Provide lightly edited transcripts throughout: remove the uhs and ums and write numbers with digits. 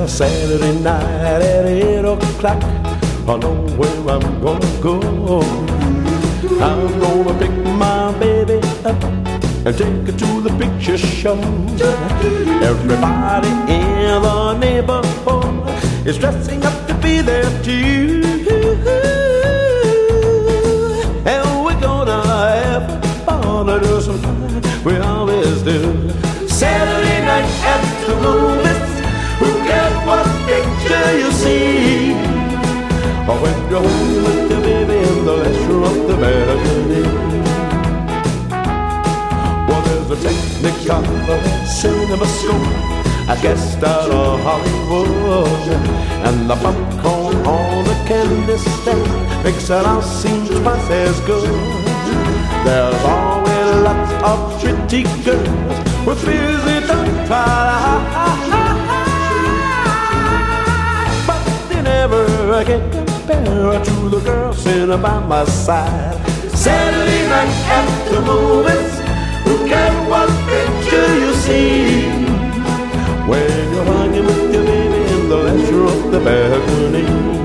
Saturday night at 8 o'clock, I know where I'm gonna go. I'm gonna pick my baby up and take her to the picture show. Everybody in the neighborhood is dressing up to be there too. And we're gonna have fun to do some fun, we always do. Saturday night at the movies, who cares what picture you see? Or when you're home with your baby in the leisure of the balcony. Well, there's a Technicolor cinema scope, I guess out of Hollywood, and the popcorn on the candy stand makes it all seem twice as good. There's always lots of pretty girls with busy tongue tied, but they never can compare to the girl sitting by my side. Saturday night at the movies, who cares what picture you see? When you're hanging with your baby in the leisure of the balcony.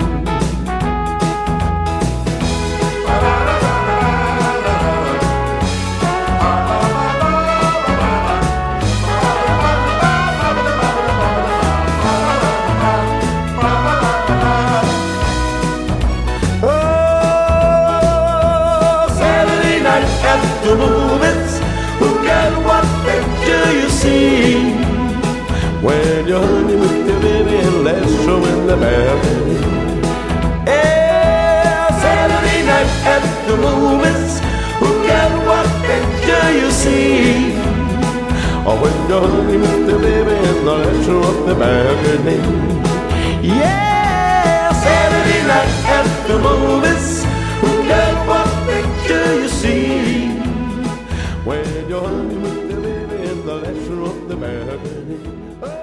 The movies, who cares what picture you see? When you're honey with your baby and let's show in the balcony. Yeah, Saturday night at the movies, who cares what picture you see? Or when you're honey with your baby and let's show up the balcony. Yeah, Saturday night at the movies, who cares what picture you see? When you're honey with the baby in the leisure of the balcony.